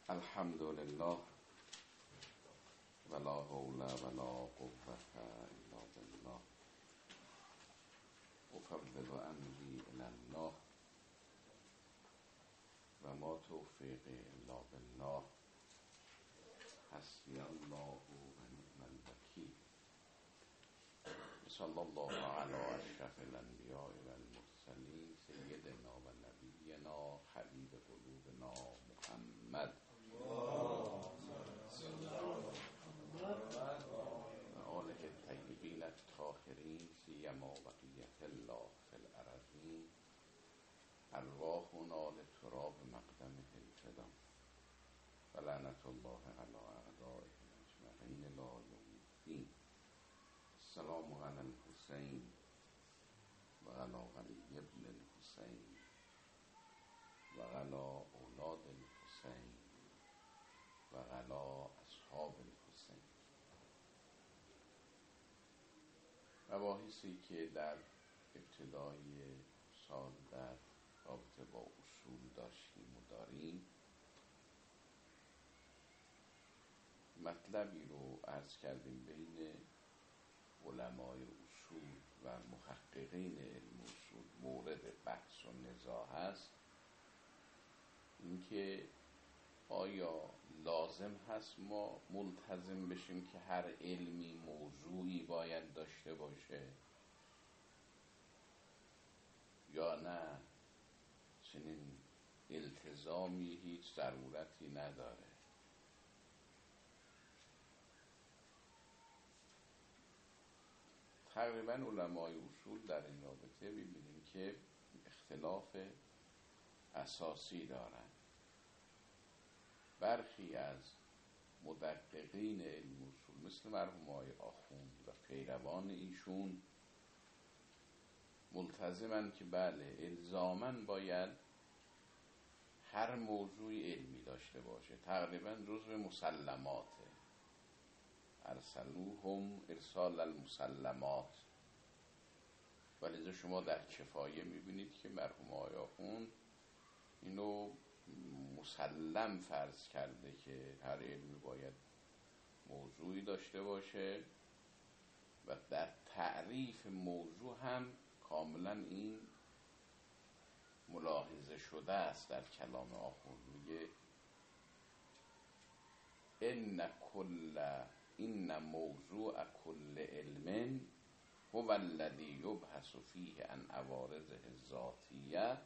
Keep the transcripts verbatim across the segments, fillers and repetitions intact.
الحمد لله ولا حول ولا قوة الا بالله افوض امری الی الله و ما توفیقی الا بالله حسبی الله و نعم الوکیل. صلی الله علی اشرف الانبیاء و المرسلین سیدنا و نبینا حبیب قلوبنا محمد و آله الطیبین الطاهرین سیما بقیة الله فی الارضین ارواحنا لتراب مقدمه الفدا و لعنت الله علی اعدائهم اجمعین الی یوم الدین. السلام علی الحسین و علی علی ابن الحسین و علی اولاد الحسین و علی اصحاب الحسین. مباحثی که در ابتدای سال در رابطه با اصول داشتیم و داریم، مطلبی رو عرض کردیم بین علمای اصول و محققین علم اصول مورد بحث و نزاع هست. اینکه آیا لازم هست ما ملتزم بشیم که هر علمی موضوعی باید داشته باشه یا نه، چنین التزامی هیچ ضرورتی نداره. تقریبا علمای اصول در این رابطه می‌بینیم که اختلاف اساسی دارند. برخی از مدققین علم اصول مثل مرحوم آقای آخوند و پیروان ایشون ملتزمن که بله الزاماً باید هر موضوعی علمی داشته باشه، تقریبا جزو مسلماته. ارسلوهم ارسال المسلمات. ولی شما در کفایه میبینید که مرحوم آقای آخوند اینو مسلم فرض کرده که هر علمی باید موضوعی داشته باشه و در تعریف موضوع هم کاملا این ملاحظه شده است. در کلام آخوند میگه ان کل این موضوع کل علم هو الذی یبحث فیه عن عوارضه الذاتیه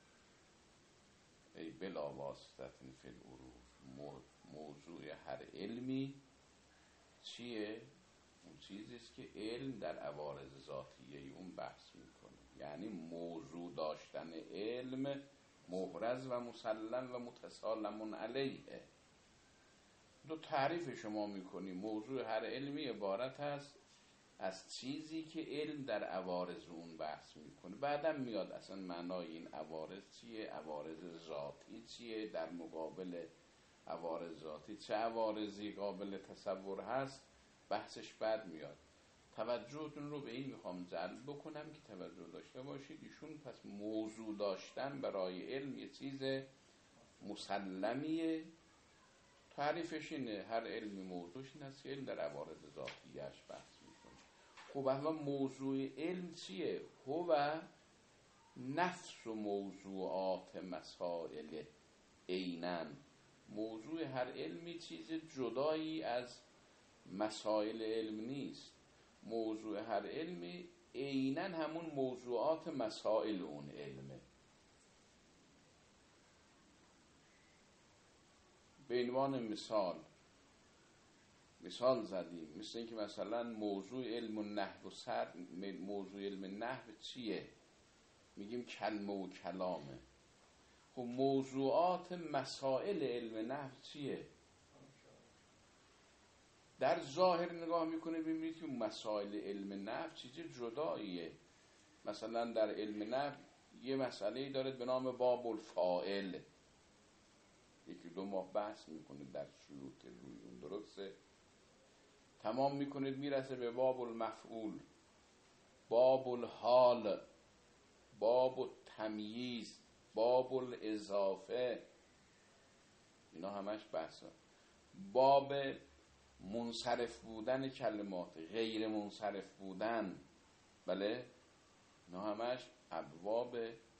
ای بلا واسطه فی العروف. موضوع هر علمی چیه؟ اون چیزیست که علم در عوارض ذاتیه اون بحث میکنه. یعنی موضوع داشتن علم محرز و مسلم و متسالم علیه. دو تعریف شما میکنی. موضوع هر علمی عبارت هست از چیزی که علم در عوارض اون بحث میکنه. بعدم میاد اصلا معنای این عوارض چیه، عوارض ذاتی چیه، در مقابل عوارض ذاتی چه عوارضی قابل تصور هست، بحثش بعد میاد. توجهتون رو به این میخوام جلب بکنم که توجه داشته باشید. ایشون پس موضوع داشتن برای علم یه چیز مسلمیه. تعریفش اینه هر علمی موضوعش این هست که علم در عوارض ذاتیهش بحث میکنه. خب احلا موضوع علم چیه؟ هو نفس و موضوعات مسائل عیناً. موضوع هر علمی چیز جدایی از مسائل علم نیست. موضوع هر علمی عیناً همون موضوعات مسائل اون علمه. به عنوان مثال مثال زدیم، مثل اینکه مثلا موضوع علم النحو و صرف. موضوع علم نحو چیه؟ میگیم کلمه و کلامه. خب موضوعات مسائل علم نحو چیه؟ در ظاهر نگاه میکنه ببینید که مسائل علم نحو چیز جداییه. مثلا در علم نحو یه مسئله داره به نام باب الفاعل. یکی دو ماه بحث میکنه در شروط روی اون، درسته؟ تمام میکنید میرسه به باب المفعول، باب الحال، باب التمییز، باب الاضافه. اینا همش بحثا. باب منصرف بودن کلمات، غیر منصرف بودن، بله، اینا همش ابواب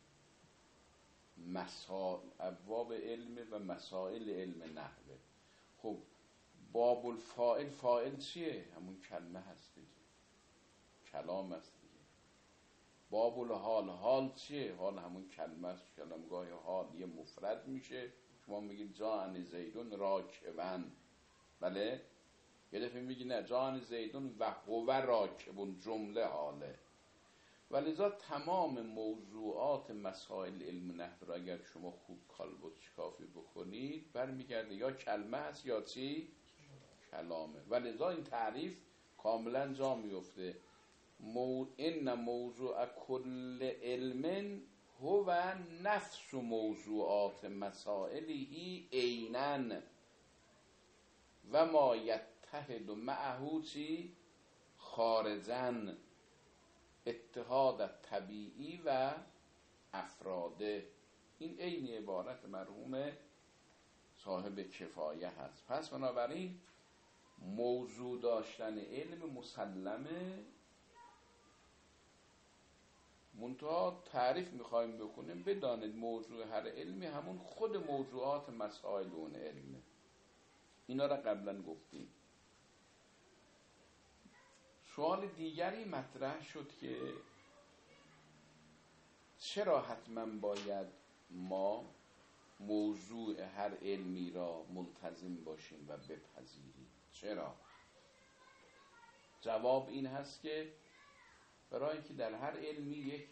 مسائل، ابواب علم و مسائل علم نحوه. خب باب الفاعل، فاعل چیه؟ همون کلمه هست دیگه، کلام هست دیگه. باب الحال، حال چیه؟ حال همون کلمه است. کلمگاه حال یه مفرد میشه، شما میگید جان زیدون راکبن، بله، یه دفعه میگی نه جان زیدون و هو راکبون، جمله حاله. ولذا تمام موضوعات مسائل علم نحو را اگر شما خوب کالبد شکافی بکنید برمیگرده یا کلمه هست یا چی؟ کلامه. ولذا این تعریف کاملا جا میفته. مو... ان موضوع کل علم هو نفس موضوعات مسائله عیناً و ما یتحد معه چی؟ خارجاً، اتحاد طبیعی و افراده. این عین عبارت مرحوم صاحب کفایه هست. پس بنابراین موضوع داشتن علم مسلمه، منتها تعریف میخوایم بکنیم بدانید موضوع هر علمی همون خود موضوعات مسائل اون علمه. اینا را قبلا گفتیم. سوال دیگری مطرح شد که چرا حتما باید ما موضوع هر علمی را ملتزم باشیم و بپذیریم؟ چرا؟ جواب این هست که برای اینکه در هر علمی یک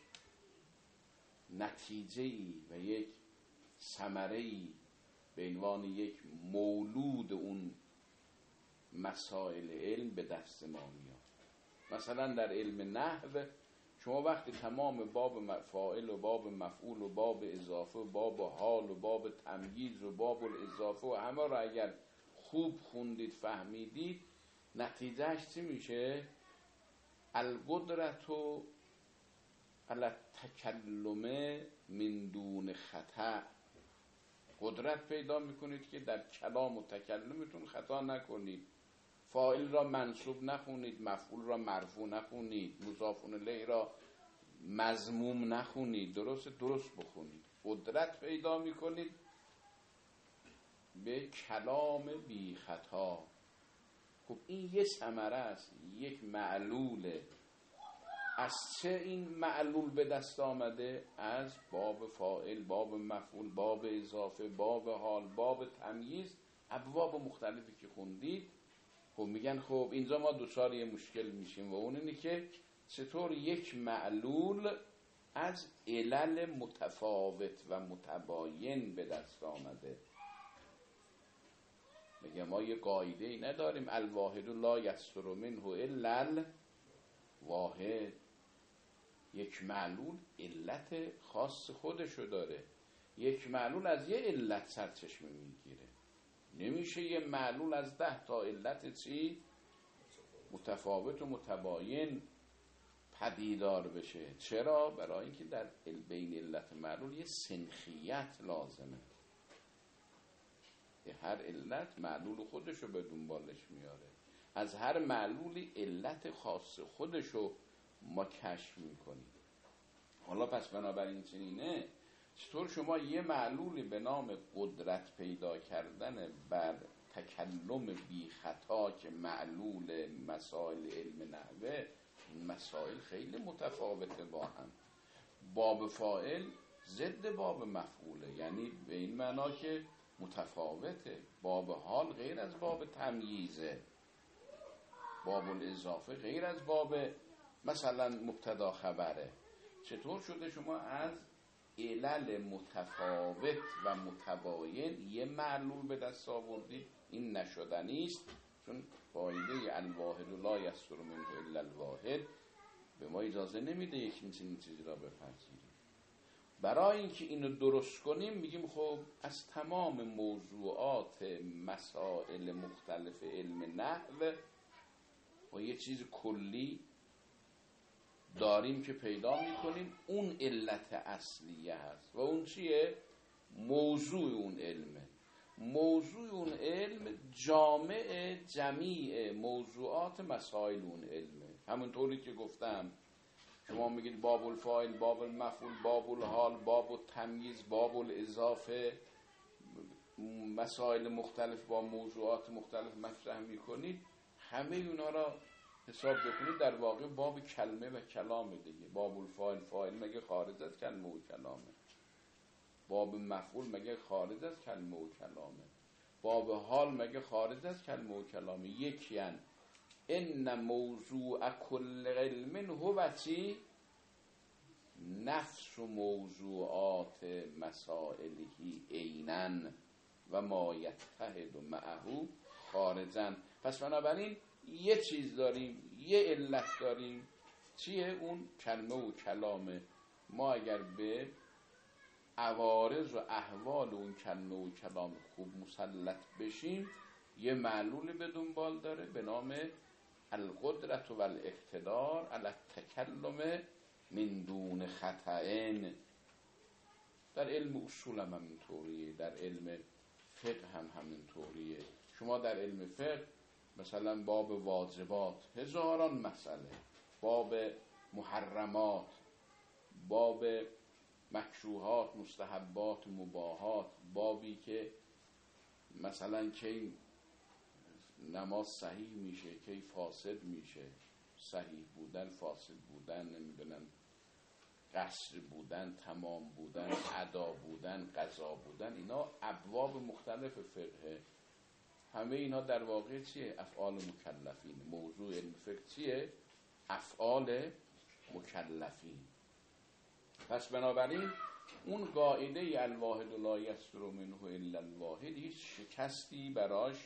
نتیجه‌ای و یک ثمره‌ای به عنوان یک مولود اون مسائل علم به دست ما میاد. مثلا در علم نحو شما وقتی تمام باب فاعل و باب مفعول و باب اضافه و باب حال و باب تمییز و باب الاضافه و همه را اگر خوب خوندید فهمیدید، نتیجهش چی میشه؟ القدرت و علی التکلم من دون خطا. قدرت پیدا میکنید که در کلام و تکلمتون خطا نکنید. فاعل را منصوب نخونید، مفعول را مرفوع نخونید، مضاف الیه را مذموم نخونید، درست درست بخونید. قدرت پیدا میکنید به کلام بی خطا. خب این یه ثمره است، یک معلوله. از چه این معلول به دست آمده؟ از باب فاعل، باب مفعول، باب اضافه، باب حال، باب تمییز، ابواب مختلفی که خوندید. خب میگن خب اینجا ما دوچار یه مشکل میشیم و اون اینه که چطور یک معلول از علل متفاوت و متباین به دست آمده. میگه ما یه قاعده ای نداریم الواحد لا یستر منه الا الواحد. یک معلول علت خاص خودشو داره. یک معلول از یه علت سرچشمه میگیره. نمیشه یه معلول از ده تا علت چی؟ متفاوت و متباین پدیدار بشه. چرا؟ برای اینکه در بین علت معلول یه سنخیت لازمه. هر علت معلول خودشو به دنبالش میاره. از هر معلولی علت خاص خودشو ما کشف میکنیم. حالا پس بنابراین چنینه، چطور شما یه معلولی به نام قدرت پیدا کردن بر تکلم بی خطا که معلول مسائل علم نحوه، مسائل خیلی متفاوته با هم. باب فاعل ضد باب مفعوله، یعنی به این معنا که متفاوته. باب حال غیر از باب تمییزه، باب الاضافه غیر از باب مثلا مبتدا خبره. چطور شده شما از علل متفاوت و متباین یه معلول به دست آوردید؟ این نشدنی است، چون قاعده الواحد لا یستر منه الا الواحد به ما اجازه نمیده یک چنین چیزی را بپذیریم. برای اینکه اینو درست کنیم میگیم خب از تمام موضوعات مسائل مختلف علم نحو و یه چیز کلی داریم که پیدا میکنیم اون علت اصلیه هست و اون چیه؟ موضوع اون علمه. موضوع اون علم جامع جمیع موضوعات مسائل اون علمه. همونطوری که گفتم شما میگید باب الفاعل، باب المفعول، باب الحال، باب التمییز، باب الاضافه، مسائل مختلف با موضوعات مختلف مطرح میکنید، همه اونا را حساب بکنید در واقع باب کلمه و کلامه دیگه. باب الفاعل، فاعل مگه خارج از کلمه و کلامه؟ باب مفعول مگه خارج از کلمه و کلامه؟ باب حال مگه خارج از کلمه و کلامه؟ یکی ان ان موضوع کل علم هو چی؟ نفس و موضوعات مسائلهی عیناً و ما یتحد معه خارجاً. پس بنابراین یه چیز داریم، یه علت داریم، چیه؟ اون کلمه و کلامه. ما اگر به عوارض و احوال اون کلمه و کلام خوب مسلط بشیم، یه معلول به دنبال داره به نام القدرت و الاقتدار علی التکلم من دون خطأین. در علم اصول هم همینطوریه، در علم فقه هم همینطوریه. شما در علم فقه مثلا باب واجبات هزاران مسئله، باب محرمات، باب مکروهات، مستحبات، مباحات، بابی که مثلا کی نماز صحیح میشه، کی فاسد میشه، صحیح بودن، فاسد بودن، نمیدونم قصر بودن، تمام بودن، ادا بودن، قضا بودن، اینا ابواب مختلف فقه. همه اینا در واقع چیه؟ افعال مکلفین. موضوع علم فقه چیه؟ افعال مکلفین. پس بنابراین اون قاعده الواحد لا یصدر منه الا الواحد هیچ شکستی براش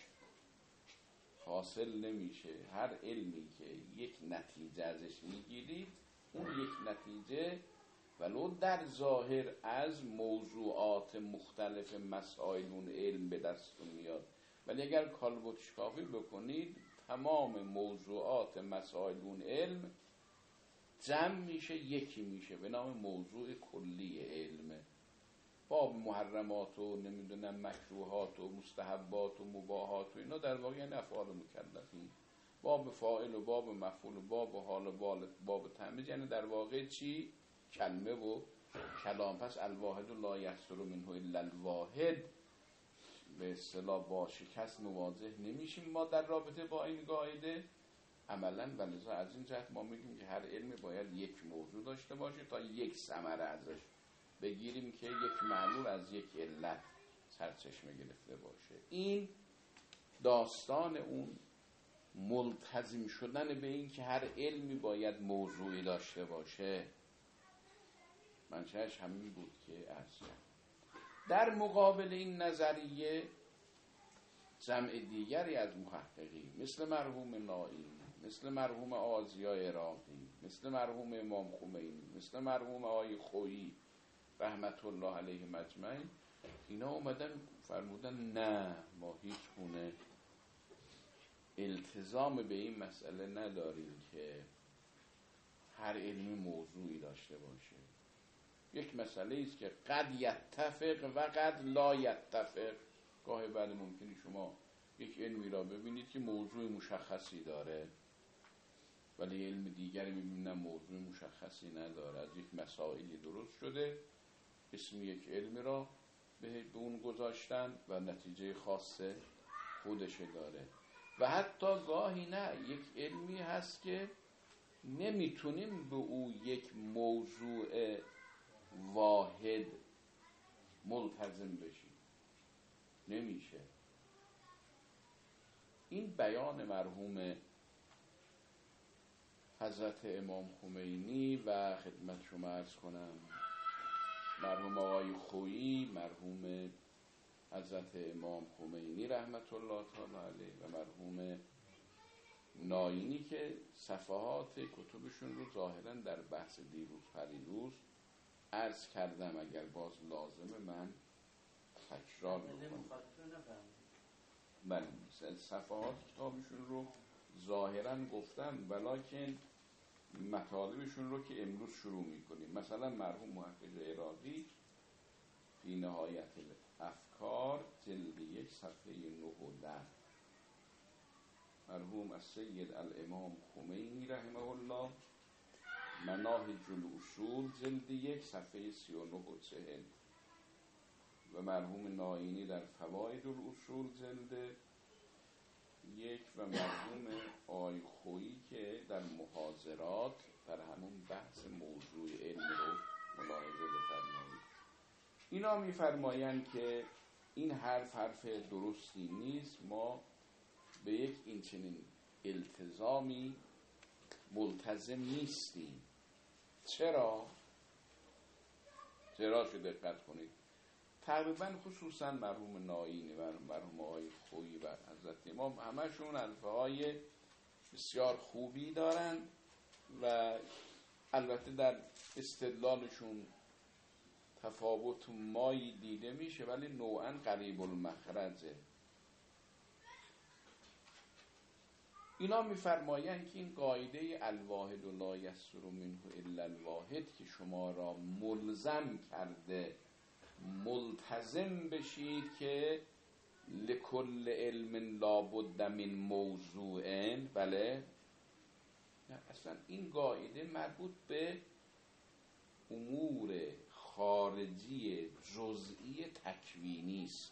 حاصل نمیشه. هر علمی که یک نتیجه ازش میگیرید، اون یک نتیجه ولو در ظاهر از موضوعات مختلف مسائل اون علم به دستتون میاد، ولی اگر کالبد شکافی بکنید تمام موضوعات مسائل اون علم جمع میشه، یکی میشه به نام موضوع کلی علم. باب محرمات و نمیدونم مکروهات و مستحبات و مباحات و اینا در واقع یعنی افعال مکلفین. باب فاعل و باب مفعول و باب حال و باب تمییز یعنی در واقع چی؟ کلمه و کلام. پس الواحد لا یصدر منه الا الواحد به اصطلاح با شکست مواجه نمیشیم ما در رابطه با این قاعده عملاً. ولذا از این جهت ما میگیم که هر علمی باید یک موضوع داشته باشه تا یک ثمره ازش بگیریم که یک معلول از یک علت سرچشمه گرفته باشه. این داستان اون ملتزم شدن به این که هر علمی باید موضوعی داشته باشه منشأش همین بود که عرض کردم. در مقابل این نظریه جمع دیگری از محققین مثل مرحوم نائینی، مثل مرحوم آزیا عراقی، مثل مرحوم امام خمینی، مثل مرحوم آقای خویی رحمت الله علیه مجمعین، اینا اومدن فرمودن نه ما هیچ گونه التزام به این مسئله نداریم که هر علمی موضوعی داشته باشه. یک مسئله است که قد یتفق و قد لا یتفق. گاهی بعد ممکنه شما یک علمی را ببینید که موضوع مشخصی داره ولی علم دیگری میبینن موضوع مشخصی نداره، از یک مسائلی درست شده اسم یک علمی را به اون گذاشتن و نتیجه خاص خودش داره. و حتی گاهی نه، یک علمی هست که نمیتونیم به او یک موضوع واحد ملتزم بشیم، نمیشه. این بیان مرحوم حضرت امام خمینی و خدمت شما عرض کنم مرحوم آقای خویی، مرحوم حضرت امام خمینی رحمت الله تعالی علیه و مرحوم نائینی که صفحات کتبشون رو ظاهراً در بحث دیروز پریروز عرض کردم، اگر باز لازمه من تکرار بکنم. بله صفحات کتابشون رو ظاهراً گفتم ولکن مطالبشون رو که امروز شروع میکنیم. مثلا مرحوم محقق عراقی فی نهایت الافکار جلد یک صفحه نه و ده. مرحوم السید الامام خمینی رحمه الله، مناهج الاصول جلد یک صفحه سی و نه و چهل. و مرحوم ناینی در فواید الاصول جلد یک، و مرحوم آی خویی که در محاضرات در همون بحث موضوع علم رو ملاحظه بفرمایید. اینا میفرمایند که این حرف حرف درستی نیست، ما به یک این چنین التزامی ملتزم نیستیم. چرا؟ چرا شو دقت کنید. تقریبا خصوصا مرحوم ناینی و مرحوم آقای خویی و حضرت امام همشون الفاظ بسیار خوبی دارن و البته در استدلالشون تفاوت مایی دیده میشه، ولی نوعا قریب المخرجه. اینا میفرمایند که این قاعده الواحد و لا یصدر منه الا الواحد که شما را ملزم کرده ملتزم بشید که لکل علم لابد من موضوع، بله، اصلا این قاعده مربوط به امور خارجی جزئی تکوینی است.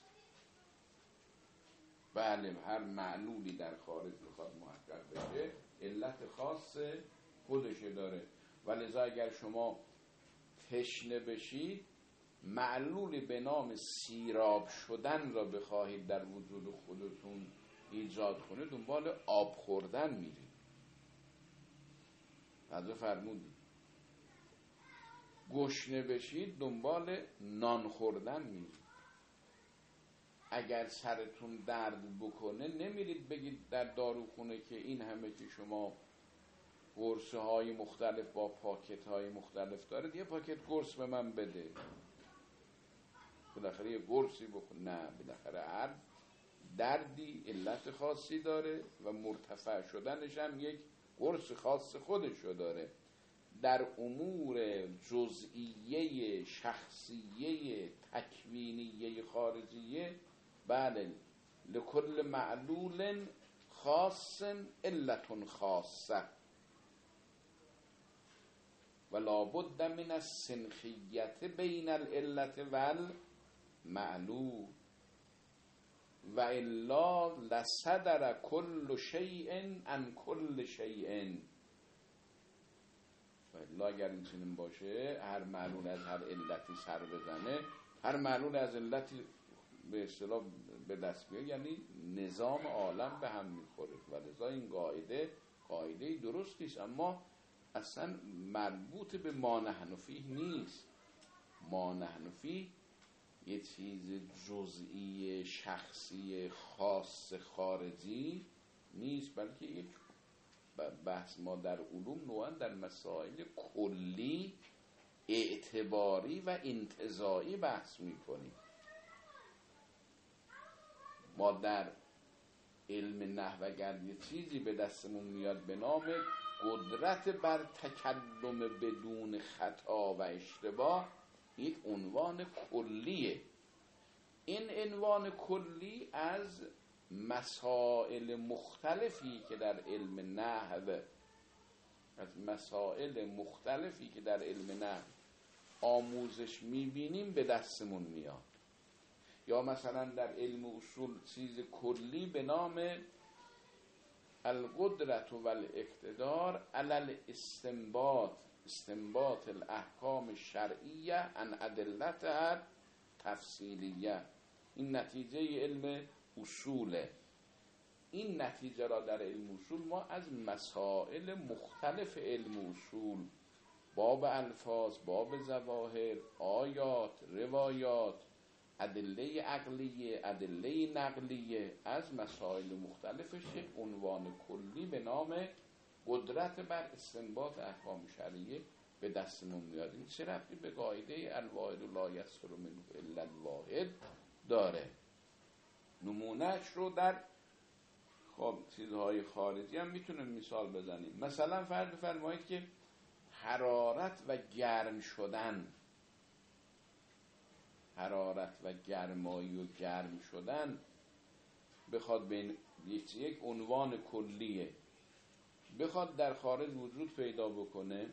بله، هر معلولی در خارج بخواد محقق بشه علت خاص خودش داره، ولذا اگر شما تشنه بشید معلولی به نام سیراب شدن را بخواهید در وجود خودتون ایجاد کنید، دنبال آب خوردن میرید. حضرت فرمودید گشنه بشید دنبال نان خوردن میرید. اگر سرتون درد بکنه نمیرید بگید در داروخونه که این همه که شما قرصه های مختلف با پاکت های مختلف دارید، یه پاکت قرص به من بده، بالاخره یه قرصی بخور. نه، بالاخره هر دردی علت خاصی داره و مرتفع شدنش هم یک قرص خاص خودشو داره. در امور جزئیه شخصیه تکوینیه خارجیه، بله، لکل معلول خاص علت خاصه و لابد من السنخیت بین العلت والمعلول و الا لصدر کل شیء عن کل شیء. و الا اگر این چنین باشه هر معلول از هر علتی سر بزنه، هر معلول از علتی به اصطلاح به دست بیاد، یعنی نظام عالم به هم میخوره. و لذا این قاعده قاعده درستی است، اما اصلا مربوط به ما نحن فیه نیست. ما نحن فیه یه چیز جزئی شخصی خاص خارجی نیست، بلکه یک بحث ما در علوم نوعا در مسائل کلی اعتباری و انتزاعی بحث میکنیم. ما در علم نحو اگر یه چیزی به دستمون میاد به نام قدرت بر تکلم بدون خطا و اشتباه، این عنوان کلیه. این عنوان کلی از مسائل مختلفی که در علم نحو از مسائل مختلفی که در علم نحو آموزش میبینیم به دستمون میاد. یا مثلا در علم اصول چیز کلی به نام القدرت و الاقتدار علی الاستنباط، استنباط الاحکام الشرعیه عن ادلتها تفصیلیه. این نتیجه علم اصوله. این نتیجه را در علم اصول ما از مسائل مختلف علم اصول، باب الفاظ، باب ظواهر، آیات، روایات، ادله عقلیه، ادله نقلیه، از مسائل مختلفش یک عنوان کلی به نام قدرت بر استنباط احکام شرعیه به دستمون میاد. این چه ربطی به قاعده الواحد لا یصدر منه الا الواحد داره؟ نمونهش رو در خب چیزهای خارجی هم میتونیم مثال بزنیم. مثلا فرض بفرمایید که حرارت و گرم شدن حرارت و گرمایی و گرم شدن بخواد بین یک عنوان کلیه بخواد در خارج وجود پیدا بکنه،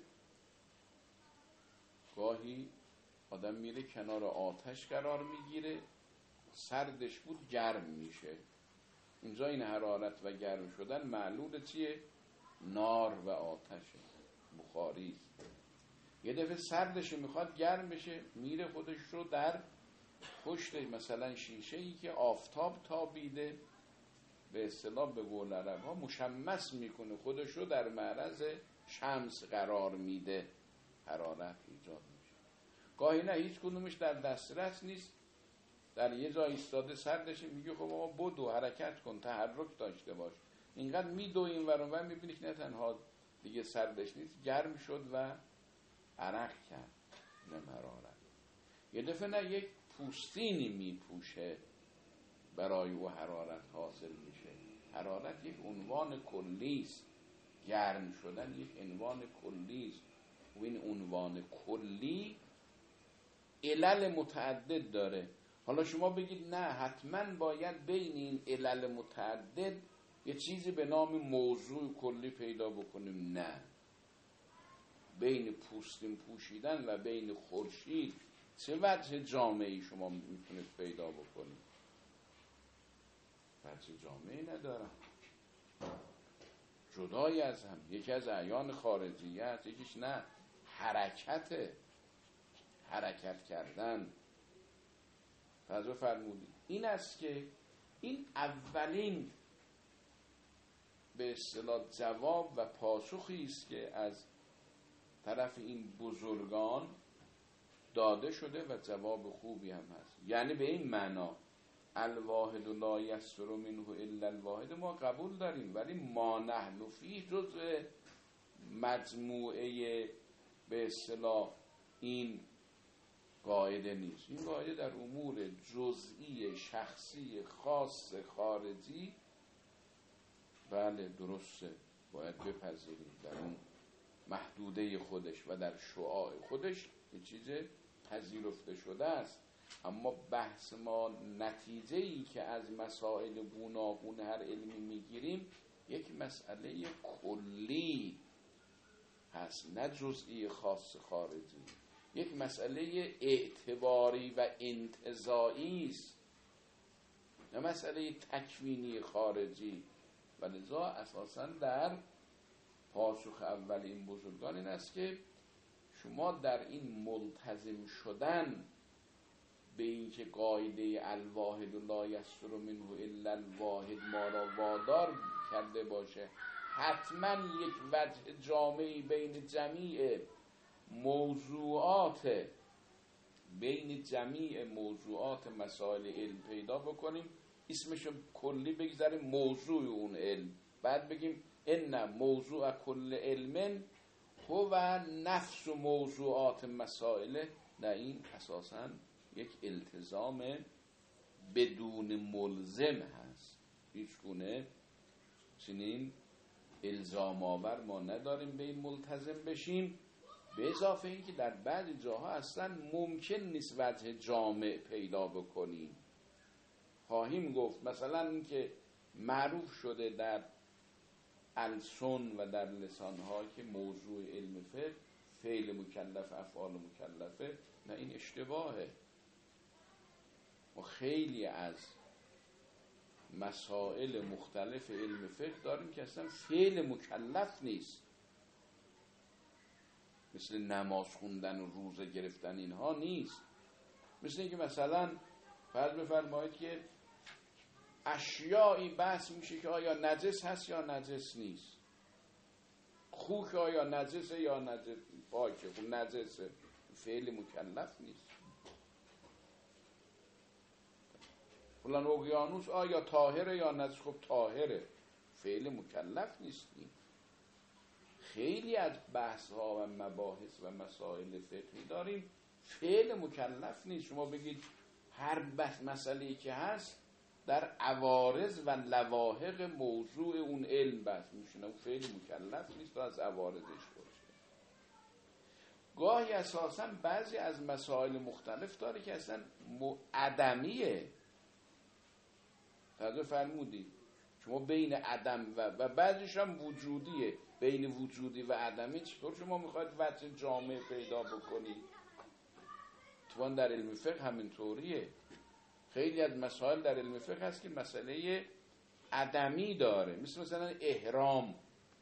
گاهی آدم میره کنار آتش قرار میگیره، سردش بود گرم میشه. اینجا این حرارت و گرم شدن معلول چیه؟ نار و آتشه، بخاری. یه دفعه سردش میخواد گرم بشه، میره خودش رو در پشت مثلا شیشه ای که آفتاب تابیده، به اصطلاح به قول عرب ها مشمس میکنه، خودش رو در معرض شمس قرار میده، حرارت ایجاد میشه. گاهی نه هیچ کدومش در دسترس نیست، در یه جای ایستاده سردش، میگه خب آقا بدو حرکت کن، تحرک داشته باش. اینقدر میدو این ور اون ور، میبینی که نه تنها دیگه سردش نیست، گرم شد و عرق کرد. نه حرارت. یه دفعه نه یک پوستینی میپوشه برای او حرارت حاصل میشه. حرارت یک عنوان کلی است، گرم شدن یک عنوان کلی است و این عنوان کلی علل متعدد داره. حالا شما بگید نه حتما باید بین این علل متعدد یه چیزی به نام موضوع کلی پیدا بکنیم. نه، بین پوستین پوشیدن و بین خورشید چه وجه جامعی شما میتونید پیدا بکنید؟ وجه جامعی ندارم، جدایی از هم. یکی از اعیان خارجیت، یکیش نه حرکت حرکت کردن. فضا فرمودید این است که این اولین به اصطلاح جواب و پاسخی است که از طرف این بزرگان داده شده و جواب خوبی هم هست. یعنی به این معنا الواحد لا یسر منه الا الواحد ما قبول داریم، ولی ما نحن فیه جزء مجموعه به اصطلاح این قاعده نیست. این قاعده در امور جزئی شخصی خاص خارجی بله درسته، باید بپذیریم در اون محدوده خودش و در شعاع خودش یه چیز پذیرفته شده است. اما بحث ما نتیجه‌ای که از مسائل گوناگون هر علمی میگیریم یک مسئله کلی هست، نه جزئی خاص خارجی. یک مسئله اعتباری و انتزاعی است، نه مسئله تکوینی خارجی. و لذا اساساً در پاسخ اول این بزرگان این است که شما در این ملتزم شدن به این که قاعده الواحد لا یسر منه الا الواحد ما را وادار کرده باشه حتما یک وجه جامعی بین جمیع موضوعات بین جمیع موضوعات مسائل علم پیدا بکنیم، اسمشو کلی بگذاریم موضوع اون علم، بعد بگیم ان موضوع کل علم هو نفس موضوعات مسائل. نه، این اساساً یک التزام بدون ملزم هست، هیچ گونه چنین الزام آور ما نداریم به این ملتزم بشیم. به اضافه این که در بعضی جاها اصلا ممکن نیست وجه جامع پیدا بکنیم. خواهیم گفت مثلا این که معروف شده در السن و در لسانها که موضوع علم فقه فعل مکلف افعال مکلفه، نه این اشتباهه. ما خیلی از مسائل مختلف علم فقه داریم که اصلا فعل مکلف نیست، مثل نماز خوندن و روزه گرفتن اینها نیست. مثل اینکه مثلا فرض بفرمایید که اشیایی بحث میشه که آیا نجس هست یا نجس نیست، خوک آیا نجسه یا نجس پاکه، خب نجسه، فعل مکلف نیست. فلان اقیانوس آیا طاهره یا نجس، خب طاهره، فعل مکلف نیستیم. خیلی از بحث ها و مباحث و مسائل فقهی داریم فعل مکلف نیست. شما بگید هر بحث مسئله‌ای که هست در عوارض و لواحق موضوع اون علم بحث میشه، اون فعل مکلف نیست تا از عوارضش باشه. گاهی اساساً بعضی از مسائل مختلف داره که اصلا عدمیه. توجه فرمودی؟ شما بین عدم و و بعضیش هم وجودیه. بین وجودی و عدمی چطور شما میخواید وجه جامع پیدا بکنی؟ توان در علم فقه همینطوریه. خیلی از مسائل در علم فقه هست که مسئله عدمی داره، مثل مثلا احرام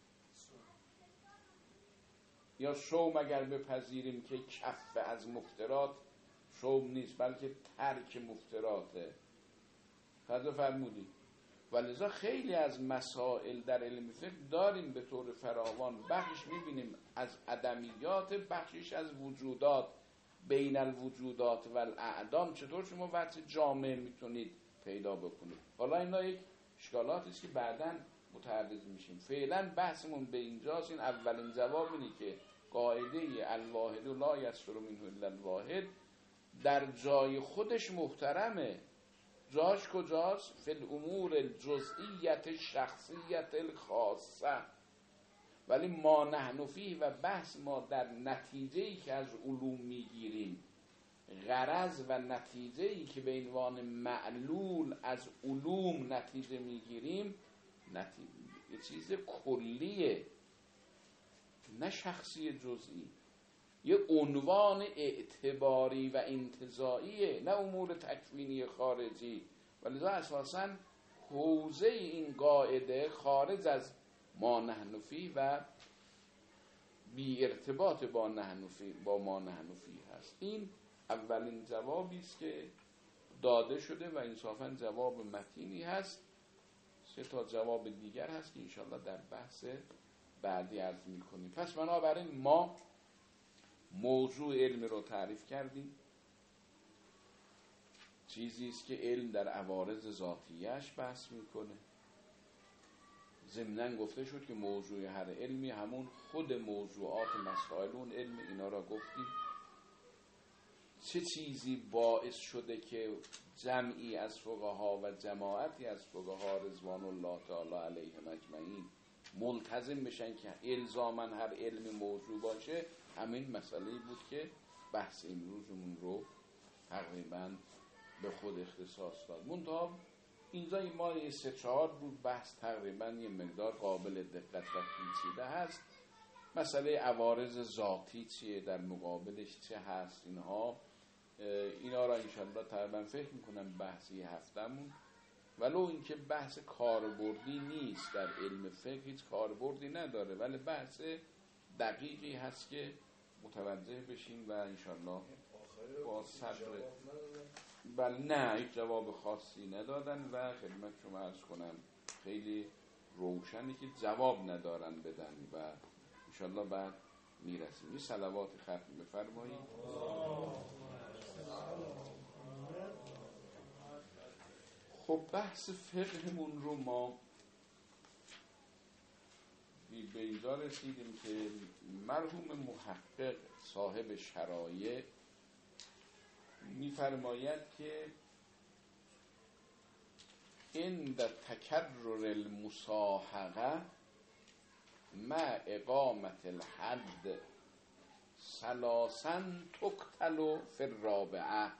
یا صوم. اگر بپذیریم که کف از مفترات صوم نیست بلکه ترک مفتراته. فضا فرمودی؟ ولذا خیلی از مسائل در علم فقه داریم به طور فراوان. بخشش میبینیم از عدمیات، بخشش از وجودات. بین الوجودات و الاعدام چطور شما وجه جامع میتونید پیدا بکنید؟ حالا اینا یک اشکالاتی است که بعداً متعرض میشیم. فعلا بحثمون به اینجاست. این اولین جواب اینه که قاعده الواحد لا یصدر منه الا الواحد در جای خودش محترمه. جاش کجاست؟ فی الامور الجزئیت شخصیت الخاصه. ولی ما نحن فیه و بحث ما در نتیجه‌ای که از علوم میگیریم، غرض و نتیجه‌ای که به عنوان معلول از علوم نتیجه میگیریم، نتیجه یه چیز کلیه نه شخصی جزئی. یه عنوان اعتباری و انتزاعیه، نه امور تکوینی خارجی. ولذا اساساً حوزه این قاعده خارج از ما نحن فیه و بی ارتباط با نحن فیه با ما نحن فیه هست. این اولین جوابی است که داده شده و انصافاً جواب متینی هست. سه تا جواب دیگر هست که انشاءالله در بحث بعدی عرض می‌کنیم. پس بنابراین ما موضوع علم رو تعریف کردیم. چیزی است که علم در عوارض ذاتیه‌اش بحث میکنه. ضمناً گفته شد که موضوع هر علمی همون خود موضوعات مسائل اون علم. اینا را گفتیم. چه چیزی باعث شده که جمعی از فقها و جماعتی از فقها رضوان الله تعالی علیهم اجمعین ملتزم بشن که الزاماً هر علم موضوع باشه؟ همین مسئله بود که بحث امروزمون رو تقریباً به خود اختصاص داد. منتها اینجا ما یه سه چهار بود بحث تقریباً یه مقدار قابل دقت و پیچیده هست. مسئله عوارض ذاتی چیه، در مقابلش چه هست، اینها اینا را انشاءالله تقریباً فکر میکنم بحثی هفتمون، ولو اینکه بحث کاربردی نیست در علم فقه، هیچ کاربردی نداره، ولی بحث دقیقی هست که متوجه بشیم و انشاءالله با صبر. بله نه هیچ جواب خاصی ندادن و خدمت شما عرض کنم خیلی روشنی که جواب ندارن بدن و انشاءالله بعد میرسیم. یه صلوات ختم بفرمایید. خب بحث فقهمون رو ما به اینجا رسیدیم که مرحوم محقق صاحب شرایع می‌فرماید که عند تکرر المصاحقه مع اقامت الحد ثلاثا تقتل فی الرابعه.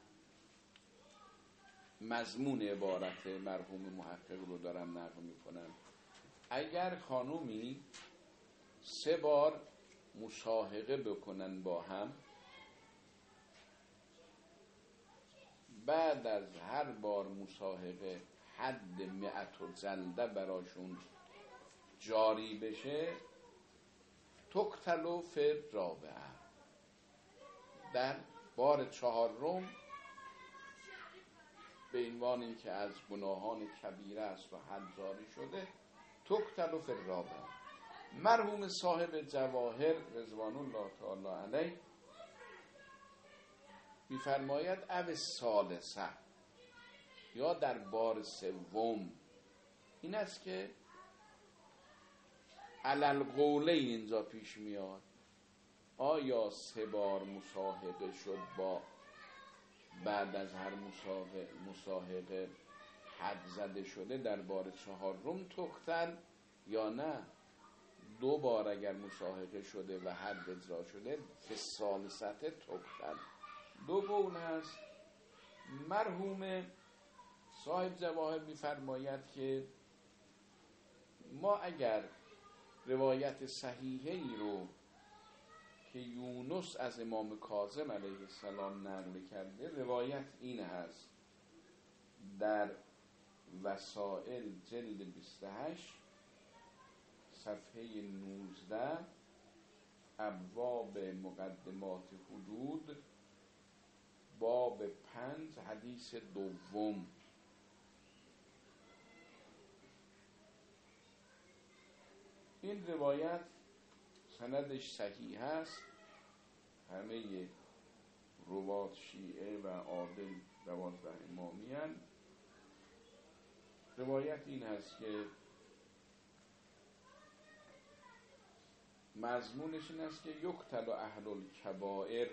مضمون عبارت مرحوم محقق رو دارم نقل میکنم. اگر خانومی سه بار مصاحقه بکنن با هم، بعد از هر بار مصاحقه حد مئت و جلده براشون جاری بشه، تقتل فی الرابعه. در بار چهارم به عنوان این که از گناهان کبیره است و حد جاری شده، تقتل فی الرابعه. مرحوم صاحب جواهر رضوان الله تعالی علیه می‌فرماید او ثالثه، یا در بار سوم. این است که علل قوله اینجا پیش میاد. آیا سه بار مصاحبه شد با بعد از هر مصاحبه حد زده شده در بار چهارم تقتل یا نه؟ دو بار اگر مشاهقه شده و حد اجرا شده فسالست تقتل. دو قول هست. مرحوم صاحب جواهر می‌فرماید که ما اگر روایت صحیحی رو که یونس از امام کاظم علیه السلام نقل کرده، روایت این هست در وسائل جلد بیست و هشت صفحه نوزده ابواب مقدمات حدود باب پنج حدیث دوم. این روایت سندش صحیح است. همه روات شیعه و عادل دوازده امامی هستند. روایت این هست که مضمونش این است که یقتل اهل الکبائر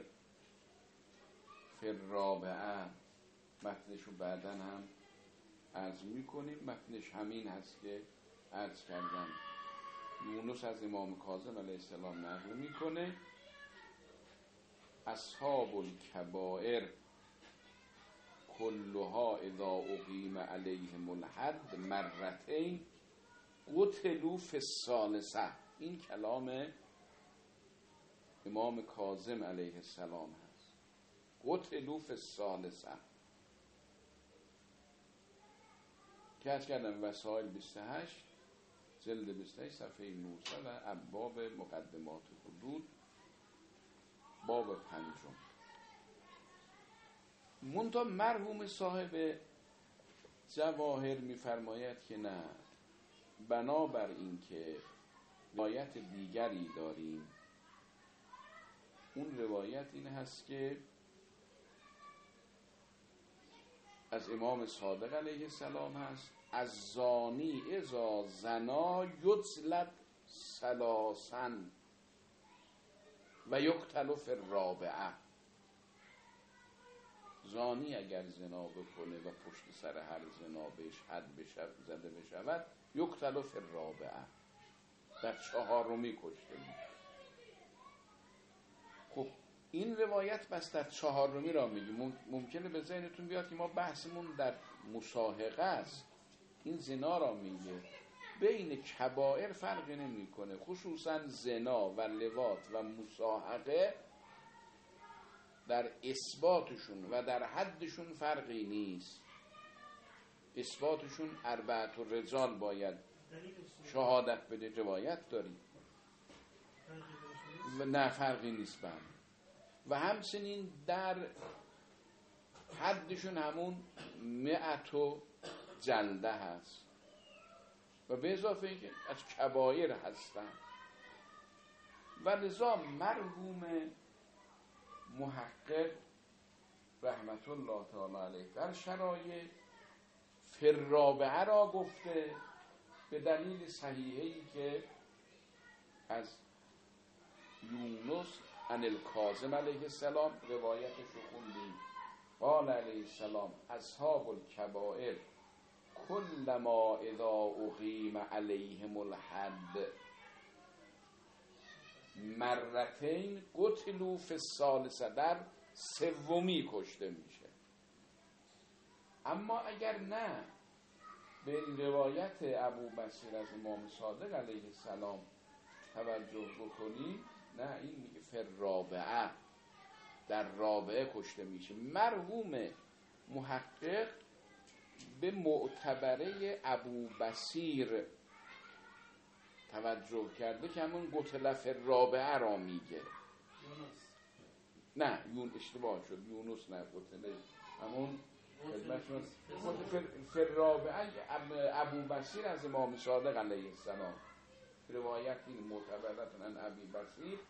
فی الرابعه. متنش رو بعداً هم عرض میکنیم. متنش همین هست که عرض کردم. یونس از امام کاظم علیه السلام نقل میکنه اصحاب الکبائر کلها اذا اقیم علیهم الحد مرتين قتلوا فی الثالثه. این کلام امام کاظم علیه السلام هست. قتلوا فی الثالثه که از کردم وسائل بیست و هشت جلد بیست و هشت صفحه نوزده و ابواب مقدمات حدود باب پنجم. منتها مرحوم صاحب جواهر میفرماید که نه، بنابر این که روایت دیگری داریم، اون روایت این هست که از امام صادق علیه السلام هست از زانی اذا زنا یجلد ثلاثا و یقتل فی الرابعه. زانی اگر زنا بکنه و پشت سر هر زنا بهش حد بشود زده بشود یقتل فی الرابعه، در چهارمی کشته میشه. خب این روایت بس در چهارمی را میگه. ممکنه به ذهنتون بیاد که ما بحثمون در مشاهقه است. این زنا را میگه. بین کبائر فرقی نمیکنه، خصوصا زنا و لواط و مصاحقه در اثباتشون و در حدشون فرقی نیست. اثباتشون اربعة الرجال باید شهادت بده. روایت داریم و نه فرقی نیست بهم. و همچنین در حدشون همون مئت و جلده هست و به اضافه اینکه از کبایر هستن. و لذا مرحوم محقق رحمت الله تعالی علیه در شرایع فی الرابعه را گفته به دلیل صحیحه‌ای که از یونس عن الکاظم علیه السلام روایتش رو خوندیم. قال علیه السلام اصحاب الکبائر کلما اذا اقیم علیهم الحد مرتين قتلوا فی الثالثه، در سومی کشته میشه. اما اگر نه به روایت ابو بصیر از امام صادق علیه السلام توجه بکنیم، نه این میگه فی الرابعه، در رابعه کشته میشه. مرحوم محقق به معتبره ابو بصیر توجه کرده که همون قتل فی الرابعه را میگه. نه یون اشتباه شد، یونس نه قتل، همون فی الرابعه ابو بصیر از امام صادق علیه السلام. روایت این معتبرتون عن ابی بصیر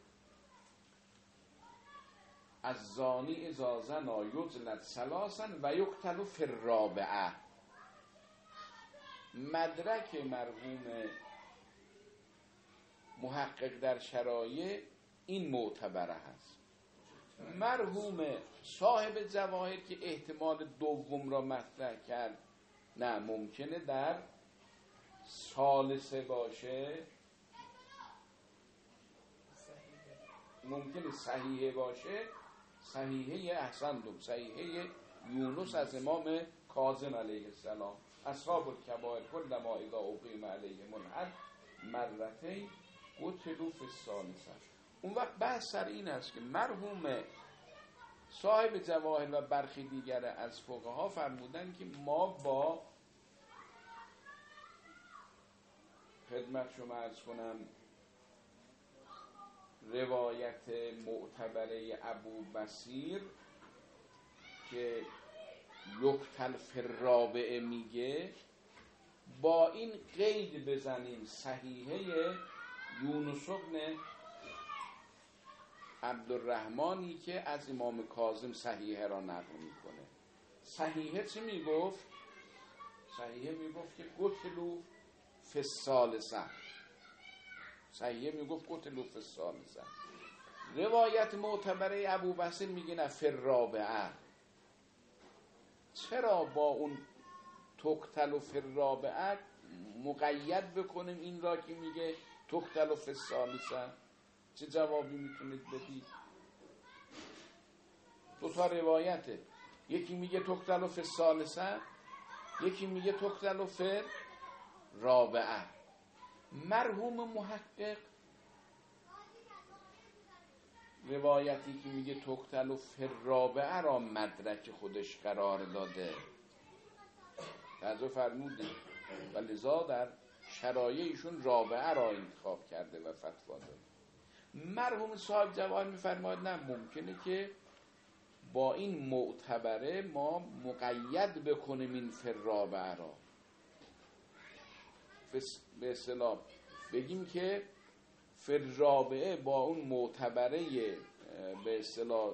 از زانی اذا زنا یجلد ثلاثا و یقتل فی الرابعه. مدرک مرحوم محقق در شرایع این معتبره هست. مرحوم صاحب جواهر که احتمال دوم را مطرح کرد، نه ممکنه در ثالثه باشه ممکنه صحیحه باشه، صحیحه احسنتم، صحیحه یونس از امام کاظم علیه السلام، اصحاب الکبائر کل ما اذا اقیم علیهم الحد مرتین قتلوا فی الثالثه. اون وقت بحث سر این است که مرحوم صاحب جواهر و برخی دیگر از فقها فرمودن که ما با خدمت شما عرض کنم روایت معتبره ابو بصیر که یقتل فی الرابعه میگه، با این قید بزنیم صحیحه یونس بن عبدالرحمنی که از امام کاظم صحیحه را نقل میکنه. صحیحه چی میگفت؟ صحیحه میگفت که قتلوا فی الثالثه، صحیحه میگفت قتلوا فی الثالثه. روایت معتبره ابو بصیر میگه نه فی الرابعه. چرا با اون تقتل فی الرابعه مقید بکنیم این را که میگه تقتل فی الثالثه؟ چه جوابی میتونید بدید؟ دو تا روایته، یکی میگه تقتل فی الثالثه، یکی میگه تقتل فی الرابعه. مرحوم محقق روایتی که میگه تقتل فی الرابعه را مدرک خودش قرار داده، تعجب فرموده و لذا در شرایع ایشون رابعه را انتخاب کرده و فتوا داده. مرحوم صاحب جواهر میفرماید نه، ممکنه که با این معتبره ما مقید بکنیم این فی الرابعه را، به اصطلاح بگیم که فی الرابعه با اون معتبره به اصطلاح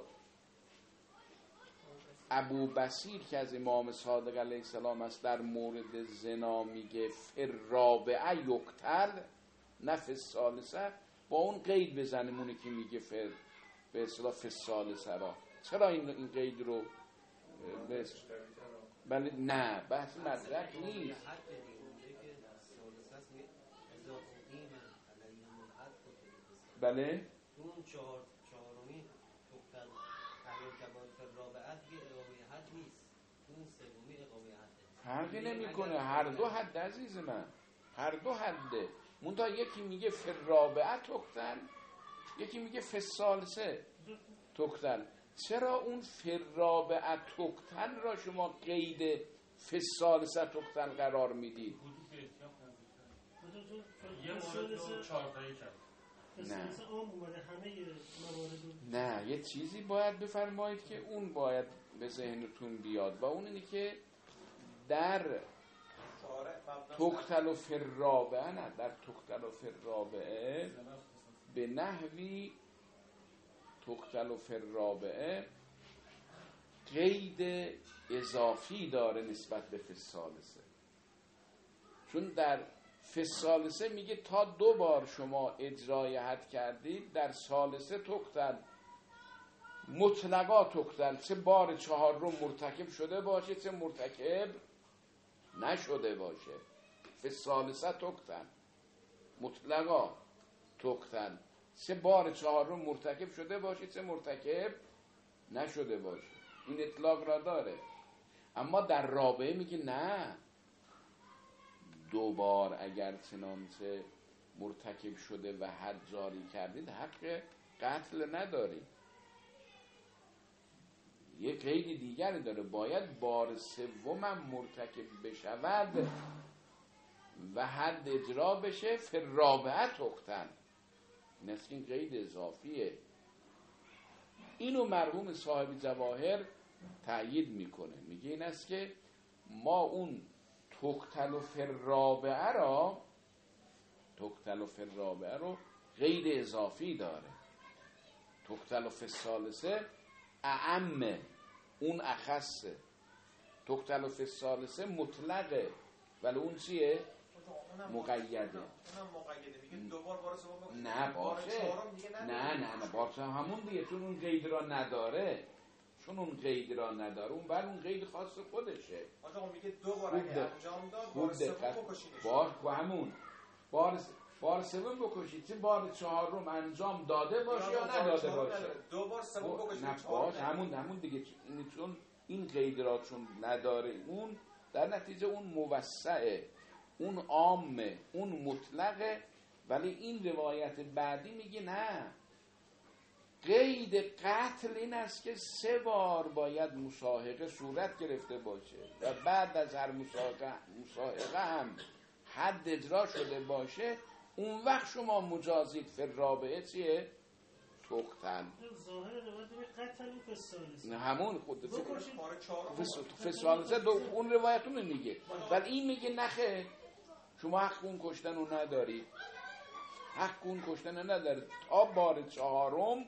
ابو بصیر که از امام صادق علیه السلام است در مورد زنا میگه فی الرابعه یقتل نه فی الثالثه، با اون قید بزنیم اونی که میگه فی به اصطلاح فی الثالثه را. چرا این این قید رو بس؟ بله نه، بحث مدرک نیست. بله اون چهار چهارمی تقتل اهل کبائر فی الرابعه دیگه اقامه حد نیست، اون سومی اقامه حد. فرقی نمیکنه، هر دو حد عزیز من، هر دو حده. منتها یکی میگه فی الرابعه تقتل، یکی میگه فی الثالثه تقتل. چرا اون فی الرابعه تقتل را شما قید فی الثالثه تقتل قرار میدید؟ یه مورد رو چهارتایی کرد. نه نه، یه چیزی باید بفرمایید که اون باید به ذهنتون بیاد و اون اینه که در تقتل فی الرابعه، نه در تقتل فی الرابعه به نحوی تقتل فی الرابعه قید اضافی داره نسبت به فی الثالثه، چون در فی الثالثه میگه تا دو بار شما اجرای حد کردید در ثالثه تقتل، مطلقا تقتل، چه بار چهار رو مرتکب شده باشه چه مرتکب نشده باشه. فی الثالثه تقتل مطلقا تقتل، چه بار چهار رو مرتکب شده باشه چه مرتکب نشده باشه، این اطلاق را داره. اما در رابعه میگه نه، دو بار اگر چنانچه مرتکب شده و حد جاری کردید حق قتل ندارید. یک قید دیگری داره، باید بار سومم مرتکب بشود و حد اجرا بشه فی الرابعه تقتل. این قید اضافیه. اینو مرحوم صاحب جواهر تأیید میکنه، میگه این است که ما اون تقتل فی الرابعه را تقتل فی الرابعه رو قید اضافی داره. تقتل فی الثالثه اعم، اون اخصه. تقتل فی الثالثه مطلقه ولی اون چیه؟ مقیده. اونم مقیده، میگه دوبار بار سوم نه باشه، نه نه نه باشه همون دیگه، چون اون قید را نداره، چون اون قید را نداره اون بر اون قید خاص خودشه. آقا میگه دو بار اگه انجام داد بار سوم بکشینش. بار و همون بار بار سوم بکشید چه بار چهارم انجام داده باشه یا نداده باشه. دو بار سوم بکشید نه باش همون همون دیگه این چون این قید را چون نداره اون در نتیجه اون موسعه، اون عامه، اون مطلقه. ولی این روایت بعدی میگه نه، قید قتل این است که سه بار باید مصاحقه صورت گرفته باشه و بعد از هر مصاحقه مصاحقه هم حد اجرا شده باشه. اون وقت شما مجازید فی الرابعه چیه؟ تقتل. ظاهر روایت میگه قتل فسالسه. نه همون خود بکشید فسالسه دو اون روایتون میگه، ولی این میگه نخه شما حق اون کشتن رو ندارید، حق اون کشتن ندارید تا بار چهارم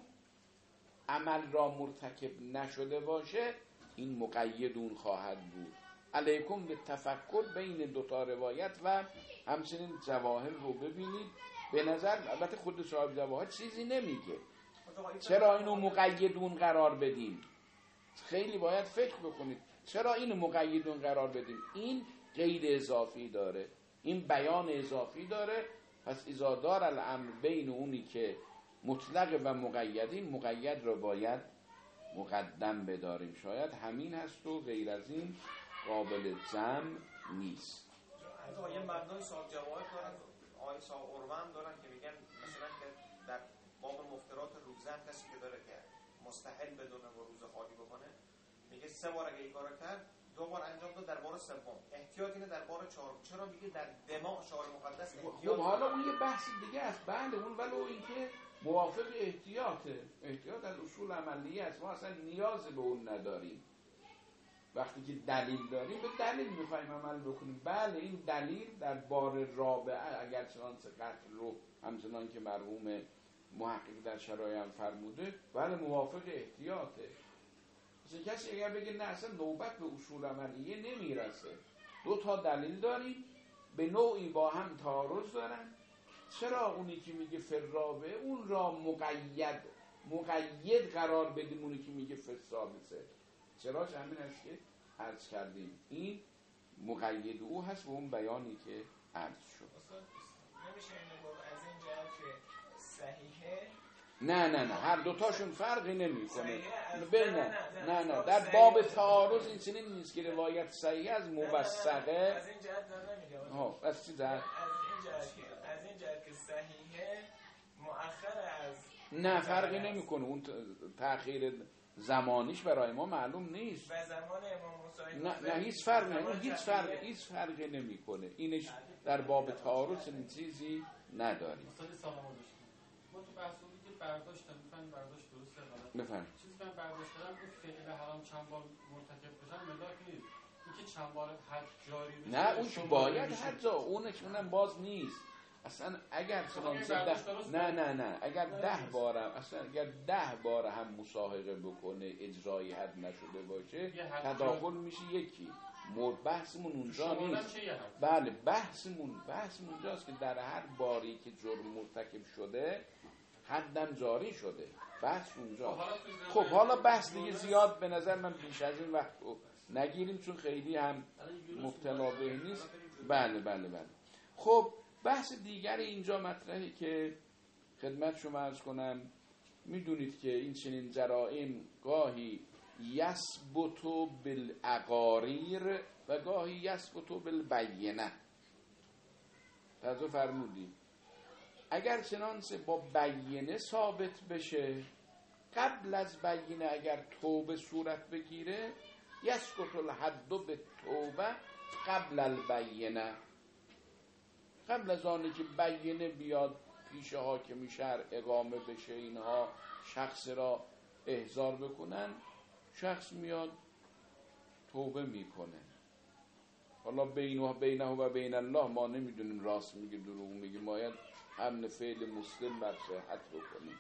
عمل را مرتکب نشده باشه. این مقید اون خواهد بود. علیکم به تفکر بین دوتا روایت و همچنین جواهر رو ببینید. به نظر البته خود صاحب جواهر چیزی نمیگه چرا اینو مقیدون قرار بدیم. خیلی باید فکر بکنید چرا اینو مقیدون قرار بدیم. این قید اضافی داره، این بیان اضافی داره. پس اذا دار الامر بین اونی که مطلق و مقیدین، مقید رو باید مقدم بداریم. شاید همین هست و غیر از این قابل جمع نیست. حتی یه مبنای صاحب جواهر دارن، آیه صاحب عروه هم دارن که میگن مثلا که در باب مفترات روزه هم کسی که داره که مستحل بدونه و روزه خالی بکنه، میگه سه بار اگه این کارو کرد دو بار انجام داد، در بار سوم احتیاط اینه در بار چهارم. چرا میگه در دماء شعار مقدس احتیاط؟ خب حالا اون یه بحث دیگه است. بله اون ولو اینکه موافق احتیاطه، احتیاط از اصول عملیه است، ما اصلا نیاز به اون نداریم. وقتی که دلیل داریم به دلیل میخوایم عمل بکنیم. بله این دلیل در بار رابعه اگر چنان قتل رو همچنان که مرحوم محقق در شرایع هم فرموده، بله موافق احتیاطه. مثلا کسی اگر بگه نه اصلا نوبت به اصول عملیه نمیرسه، دو تا دلیل داریم به نوعی با هم تعارض دارن، چرا اونی که میگه فرابه اون را مقید مقید قرار بدیم، اونی که میگه فسابسه؟ چراش همین است که عرض کردیم این مقید او هست و اون بیانی که عرض شد. نمیشه اینو گفت از این جهت که صحیحه؟ نه نه نه هر دوتاشون فرقی نمی کنه بین نه نه نه در باب تعارض این چنین نیست که روایت صحیح از موثقه. از این جهت دارم نمیگم. ها از چی جهت؟ از این جهت که از این جهت که صحیحه مؤخر از نه فرقی نمیکنه، اون تأخیر زمانیش برای ما معلوم نیست. و زمان امام موسی نه نه هیچ فرقی نه، هیچ فرقی هیچ فرقی نمیکنه. اینش در باب تعارض این چیزی نداریم. مثلا سلام علیکم. ما تو بحثی که برداشتم میفهمیم برداشت درسته غلط. بفرمایید. چیزی من برداشت کردم این فعل حرام چند بار مرتکب بشن ملاک نیست. اینکه چند بار حد جاری بشه. نه اون که باید حد جا اونش اونم باز نیست. اصلا اگر چنانچه ده نه نه نه اگر ده بارم اصلا اگر ده بار هم مصاحبه بکنه اجرای حد نشده باشه تداخل میشه یکی. مورد بحثمون اونجا نیست. بله بحثمون بحثمون اونجاست که در هر باری که جرم مرتکب شده حدم جاری شده. بحث اونجا. خب حالا بحث دیگه زیاد به نظر من بیش از این وقت نگیریم چون خیلی هم مبتلا به نیست. بله بله بله. خب بحث دیگر اینجا مطرحه که خدمت شما عرض کنم. میدونید که این چنین جرائم گاهی یثبت بالاقاریر و گاهی یثبت بالبینه. توجه فرمودید؟ اگر چنانچه با بینه ثابت بشه، قبل از بینه اگر توبه صورت بگیره یسقط الحد بالتوبه قبل البینه. قبل از آنی که بینه بیاد پیش حاکم شهر اقامه بشه اینها شخص را احضار بکنن، شخص میاد توبه میکنه. حالا بینه بینه و بین الله ما نمیدونیم راست میگه دروغ میگه، باید امن فعل مسلم بر صحت بکنیم.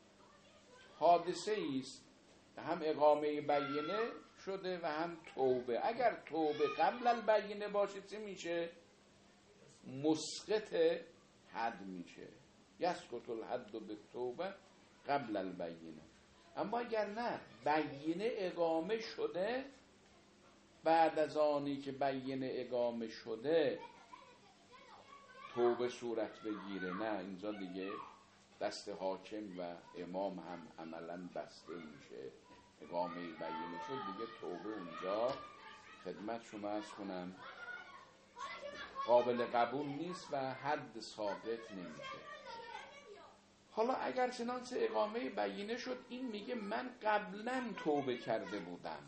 حادثه ایست هم اقامه بینه شده و هم توبه. اگر توبه قبل البینه باشه چه میشه؟ مسقط حد میشه. یسقط الحد بالتوبه قبل البینه. اما اگر نه بینه اقامه شده، بعد از آنی که بینه اقامه شده توبه صورت بگیره. نه، اینجا دیگه دست حاکم و امام هم عملا بسته میشه. اقامه بیینه شد دیگه، توبه اونجا خدمت شما عرض کنم قابل قبول نیست و حد ثابت نمیشه. حالا اگر چنانچه اقامه بیینه شد، این میگه من قبلا توبه کرده بودم.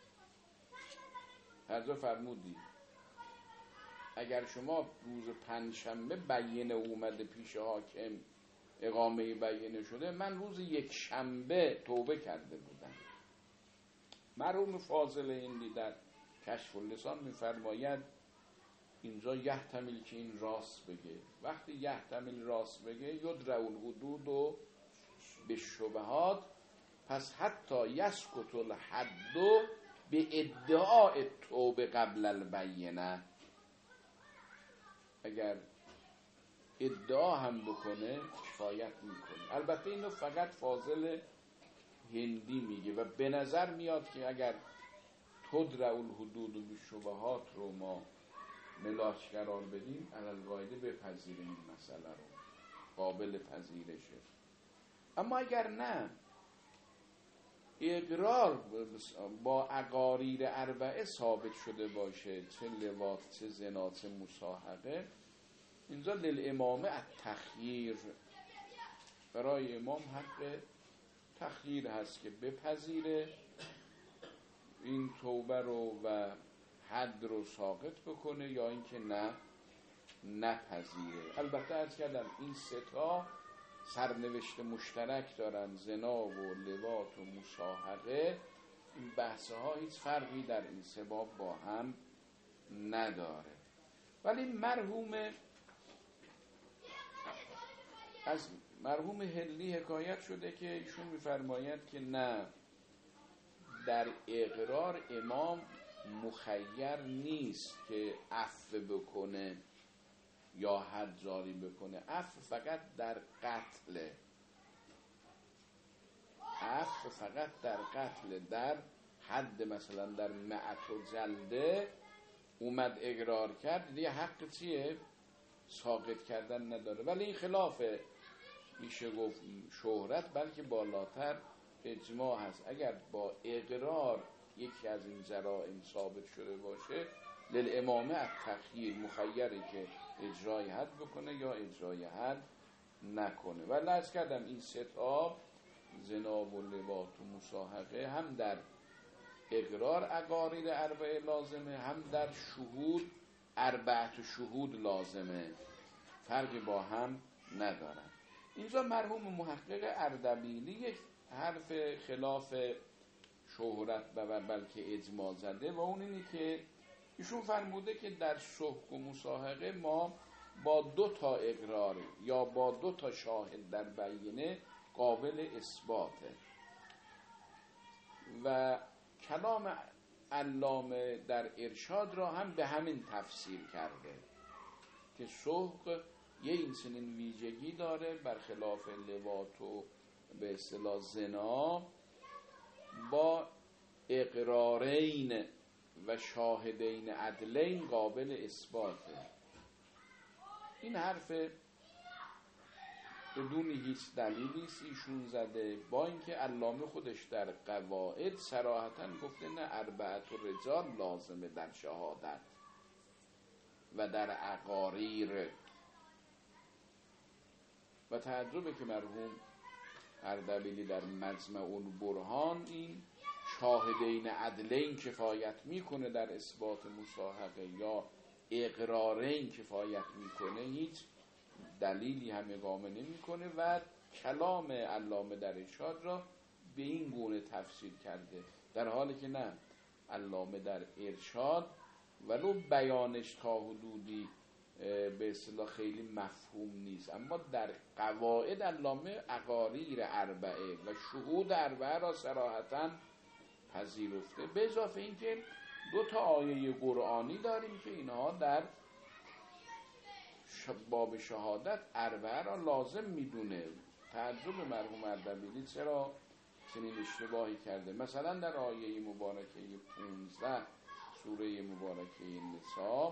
حضرت فرمودی اگر شما روز پنجشنبه بیینه اومده پیش حاکم، اقامه بیینه شده، من روز یک شنبه توبه کرده بودم. مرحوم فاضل هندی در کشف اللسان میفرماید اینجا یحتمل که این راست بگه. وقتی یحتمل راست بگه یدرع الحدود و به شبهات، پس حتی یسکت الحد به ادعاء توبه قبل البینه. اگر ادعا هم بکنه کفایت میکنه. البته اینو فقط فاضل هندی میگه و به نظر میاد که اگر تدرع الحدود و به شبهات رو ما ملاک قرار بدیم، علل قاعده بپذیریم این مسئله رو، قابل پذیرشه. اما اگر نه، اقرار با اقاریر اربعه ثابت شده باشه، چه لواط، چه زنا، چه مصاحبه، اینجا للامامه التخییر، برای امام حق تخییر هست که بپذیره این توبه رو و حد رو ساقط بکنه یا اینکه نه نپذیره. البته عرض کردم این سه تا سرنوشت مشترک دارن، زنا و لواط و مصاحبه. این بحث ها هیچ فرقی در این سه باب با هم نداره. ولی مرحوم از مرحوم هلی حکایت شده که ایشون میفرماید که نه، در اقرار امام مخیر نیست که عفو بکنه یا حد جاری بکنه. عفو فقط در قتل، عفو فقط در قتل. در حد مثلا در مئت و جلده اومد اقرار کرد، دیگه حق چیه؟ ساقط کردن نداره. ولی این خلاف میشه گفت شهرت، بلکه بالاتر اجماع هست. اگر با اقرار یکی از این جرائم ثابت شده باشه، للامامه التخییر، مخیره که اجرای حد بکنه یا اجرای حد نکنه. ولی عرض کردم این سه تا، زنا و لواط و مصاحبه، هم در اقرار اقاریر اربعه لازمه، هم در شهود اربعت شهود لازمه، فرقی با هم ندارن. اینجا مرحوم محقق اردبیلی یک حرف خلاف شهرت و بلکه اجماع زده و اون اینه که ایشون فرموده که در سحق و مصاحبه ما با دو تا اقرار یا با دو تا شاهد در بیینه قابل اثباته و کلام علامه در ارشاد را هم به همین تفسیر کرده که سحق یه این چنین ویژگی داره، برخلاف لواط و به اصطلاح زنا با اقرارین و شاهدین عدلین قابل اثباته. این حرف بدون هیچ دلیلی ایشون زده، با اینکه علامه خودش در قواعد صراحتاً گفته نه، اربعت رجال لازمه در شهادت و در اقاریر. و تعجبه که مرحوم اردبیلی در مجمع البرهان این شاهدین عدلین کفایت میکنه در اثبات مصاحبه یا اقرارین کفایت میکنه، هیچ دلیلی هم اقامه نمیکنه و کلام علامه در ارشاد را به این گونه تفسیر کرده، در حالی که نه، علامه در ارشاد ولو بیانش تا حدودی به اصطلاح خیلی مفهوم نیست، اما در قواعد علامه اقاریر اربعه و شهود اربعه را صراحتاً پذیرفته. به اضافه این که دو تا آیه قرآنی داریم که اینها در باب شهادت اربعه را لازم میدونه. تعجب مرحوم اردبیلی چرا چنین اشتباهی کرده. مثلا در آیه مبارکه پانزده سوره مبارکه نساء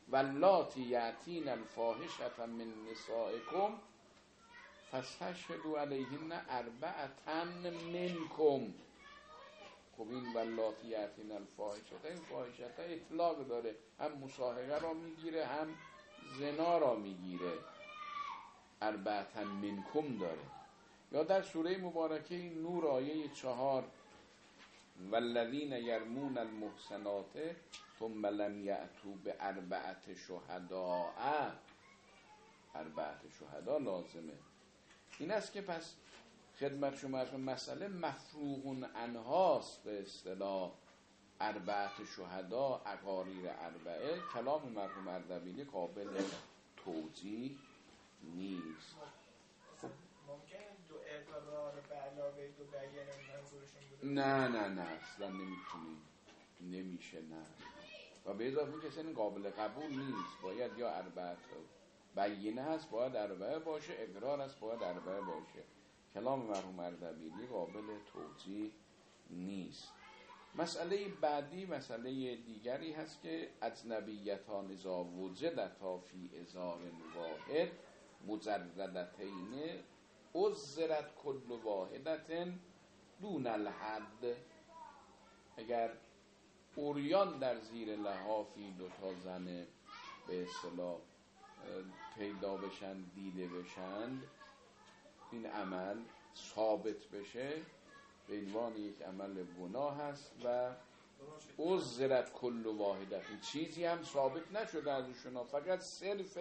واللاتی یأتین الفاحشة من نسائکم فاستشهدوا علیهن اربعة منکم. خب این واللاتی یأتین الفاحشة، این فاحشة اطلاق داره، هم مصاحبه را میگیره هم زنا را میگیره. اربعة منکم داره. یا در سوره مبارکه نور آیه چهار والذین یرمون المحصنات ثم لم یأتوا باربعة شهداء، اربعة شهدا لازمه. این است که پس خدمت شما از مسئله مفروغ عنهاست به اصطلاح اربعة شهدا، اقاریر اربعه. کلام مرحوم اردبیلی قابل توجیه نیست. ممکنه دو اقرار به علاوه دو بیانه منظورشون بوده؟ نه نه نه اصلا نمیتونی، نمیشه، نه. و به اضافه کسی این قابل قبول نیست. باید یا اربعه بیانه هست باید اربعه باشه، اقرار هست باید اربعه باشه. کلام مرحوم اردبیلی قابل توجیه نیست. مسئله بعدی مسئله دیگری هست که اجنبیتان اذا وجدتا فی ازار واحد مجردتین عذرت کل واحدت دون الحد. اگر عریان در زیر لحافی دوتا زن به اصطلاح پیدا بشن، دیده بشن، این عمل ثابت بشه به عنوان یک عمل گناه هست و عذرت کل واحدت. این چیزی هم ثابت نشده ازشون، فقط صرف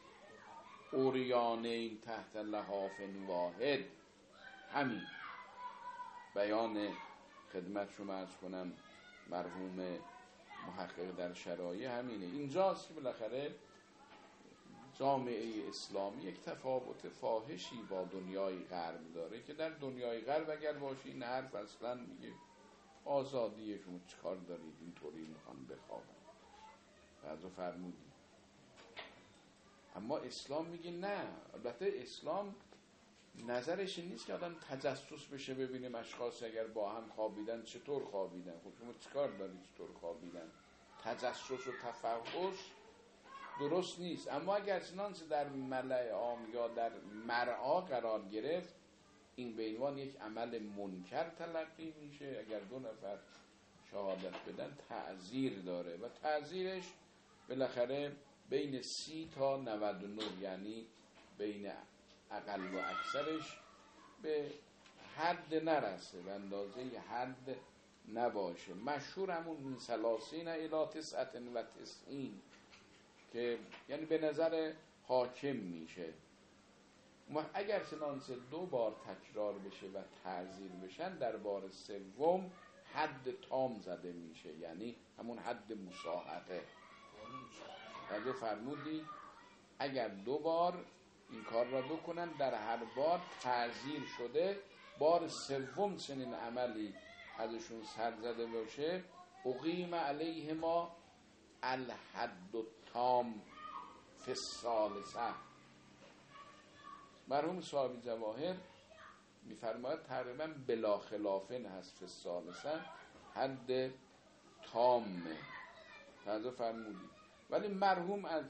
عریانین تحت لحاف واحد. همین بیان خدمت شما عرض کنم مرحوم محقق در شرایع همینه. اینجاست که بالاخره جامعه اسلامی یک تفاوت فاحشی با دنیای غرب داره که در دنیای غرب اگر باشی این حرف اصلا میگه آزادیه، شما چیکار دارید اینطوری میخوان بخوابن، بعضو فرمودی. اما اسلام میگه نه. البته اسلام نظرش این نیست که آدم تجسس بشه ببینیم اشخاص اگر با هم خوابیدن چطور خوابیدن. خب شما چیکار دارید چطور خوابیدن؟ تجسس و تفحص درست نیست. اما اگر چنانچه در ملأ عام یا در مرعا قرار گرفت، این به عنوان یک عمل منکر تلقی میشه. اگر دو نفر شهادت بدن تعزیر داره و تعزیرش بالاخره بین سی تا نود و نه، یعنی بین اقل و اکثرش به حد نرسه، به اندازه حد نباشه. مشهور همون من سلاسین الی تسعت و تسعین که یعنی به نظر حاکم میشه. اگر چنانچه دو بار تکرار بشه و تعزیر بشن، در بار سوم حد تام زده میشه، یعنی همون حد مصاحبه. راجع فرمودی اگر دو بار این کار را بکنن، در هر بار تعزیر شده، بار سوم چنین عملی ازشون سر زده باشه، اقیم علیهما الحد التام فی الثالثه. مرحوم صاحب جواهر میفرماید تقریبا بلا خلافن هست فی الثالثه، حد تامه. راجع فرمودی. ولی مرحوم از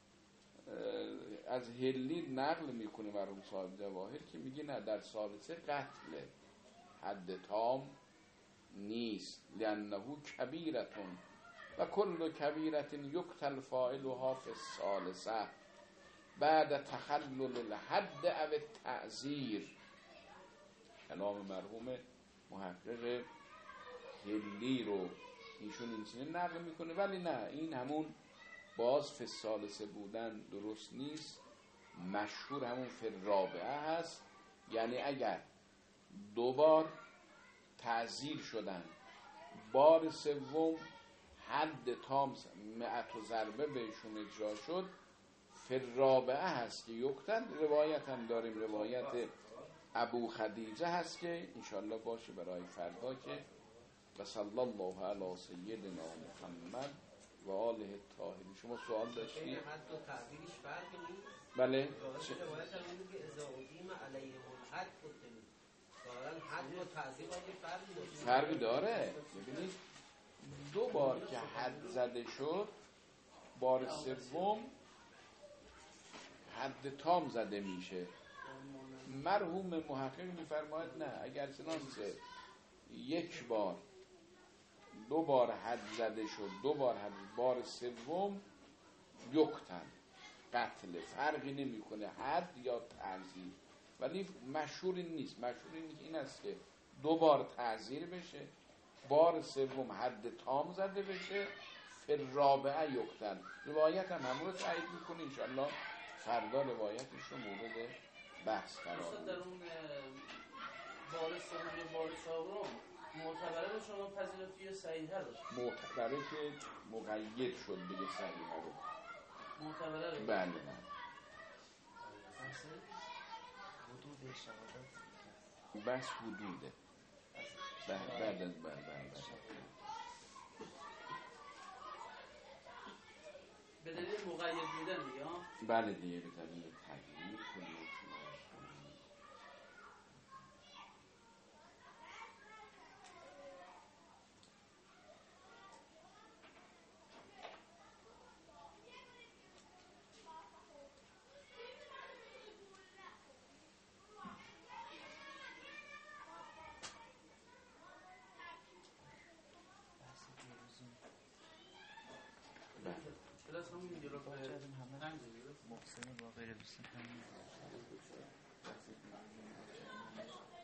از هلی نقل میکنه مرحوم صاحب جواهر که میگه نه، در ثالثه قتله، حد تام نیست. لانه کبیرتون و کل کبیرت یقتل فاعلها فی الثالثه بعد تخلل الحد او التعزیر. کلام مرحوم محقق هلی رو ایشون این چیزی نقل میکنه. ولی نه، این همون باز فی الثالثه بودن درست نیست. مشهور همون فی الرابعه هست، یعنی اگر دو بار تعزیر شدن، بار سوم حد تام مئت و ضربه بهشون اجرا شد، فی الرابعه هست که یقتل. روایت هم داریم، روایت ابو خدیجه هست که انشالله باشه برای فردا که و صلی الله علی سیدنا محمد و آله الطاهرین. شما سوال داشتید؟ حد و تعبیرش فرق نیست؟ بله. روایت هم میگه اذا اقیم علیهم الحد قتلوا. ظاهرا حد و تعزیر باید فرقی داشته. فرقی داره. ببینید دو بار که حد زده شد، بار سوم حد تام زده میشه. مرحوم محقق میفرماید نه، اگر چنانچه یک بار دو بار حد زده شد، دو بار حد، بار سوم یکتن قتل، فرقی نمیکنه حد یا تعزیر. ولی مشهور این نیست. مشهور این است که دو بار تعزیر بشه، بار سوم حد تام زده بشه، فی رابعه یکتن. روایت هم همون رو تایید میکنه، انشاءالله فردا روایتش رو مورد بحث قرار میده. در اون بار سوم و بار چهارم معتبره رو شما پذیرفتی یا صحیحه رو؟ معتبره که مقید شد بگه صحیحه رو. معتبره رو؟ بله. حدود شهادت بس حدوده. بعد از بعد بعد به دلیل مقید بودن دیگه ها؟ بله دیگه به دلیل تغییر کنید. کلاس همون میگه رو محسن با غیر بسید